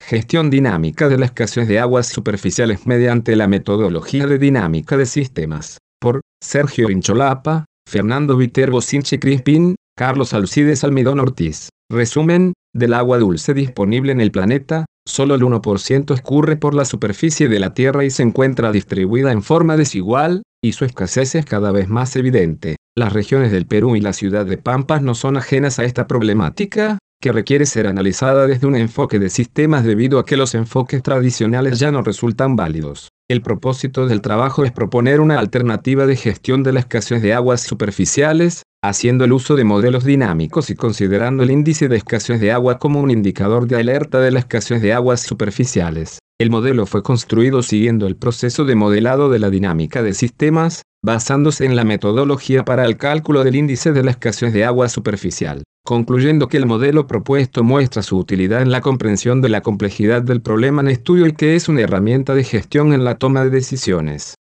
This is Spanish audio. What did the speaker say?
Gestión dinámica de la escasez de aguas superficiales mediante la metodología de dinámica de sistemas. Por Sergio Incholapa, Fernando Viterbo Sinche Crispín, Carlos Alcides Almidón Ortiz. Resumen: del agua dulce disponible en el planeta, solo el 1% escurre por la superficie de la Tierra y se encuentra distribuida en forma desigual, y su escasez es cada vez más evidente. Las regiones del Perú y la ciudad de Pampas no son ajenas a esta problemática, que requiere ser analizada desde un enfoque de sistemas debido a que los enfoques tradicionales ya no resultan válidos. El propósito del trabajo es proponer una alternativa de gestión de la escasez de aguas superficiales, haciendo el uso de modelos dinámicos y considerando el índice de escasez de agua como un indicador de alerta de la escasez de aguas superficiales. El modelo fue construido siguiendo el proceso de modelado de la dinámica de sistemas, basándose en la metodología para el cálculo del índice de la escasez de agua superficial, concluyendo que el modelo propuesto muestra su utilidad en la comprensión de la complejidad del problema en estudio y que es una herramienta de gestión en la toma de decisiones.